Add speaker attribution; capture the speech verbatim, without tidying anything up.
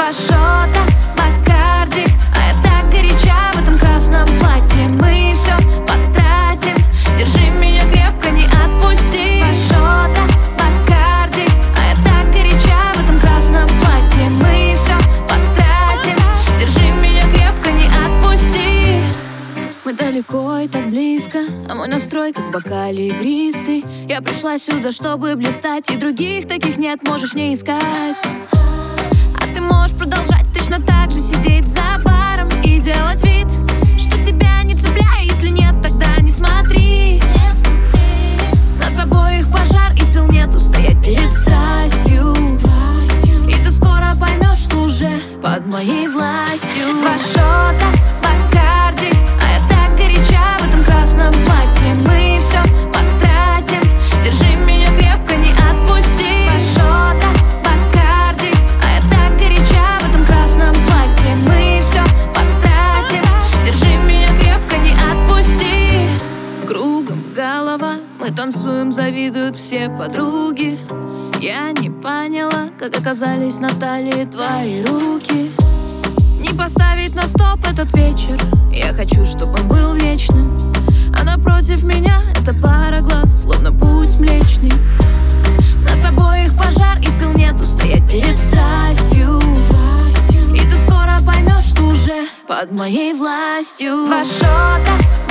Speaker 1: Два шота Бакарди, а я так горяча в этом красном платье. Мы все потратим, держи меня крепко, не отпусти. Два шота Бакарди, а я так горяча в этом красном платье. Мы все потратим, держи меня крепко, не отпусти. Мы далеко и так близко, а мой настрой как в бокале игристый. Я пришла сюда, чтобы блистать, и других таких нет, можешь не искать. А ты можешь продолжать точно так же сидеть за баром и делать вид, что тебя не цепляю. Если нет, тогда не смотри. Нас обоих пожар, и сил нет устоять перед страстью. И ты скоро поймешь, что уже под моей властью. Два шота Бакарди, а я так горяча в этом красном платье. Мы все потратим, держи меня крепко, не отпусти. Два шота Бакарди, а я так горяча в этом красном платье. Мы все потратим, держи меня крепко, не отпусти. Кругом голова, мы танцуем, завидуют все подруги. Я не поняла, как оказались на талии твои руки. Не поставить на стоп этот вечер, я хочу, чтобы он был вечным. А напротив меня эта пара глаз, словно путь млечный. Нас обоих пожар, и сил нет устоять перед страстью. И ты скоро поймешь, что уже под моей властью. Два шота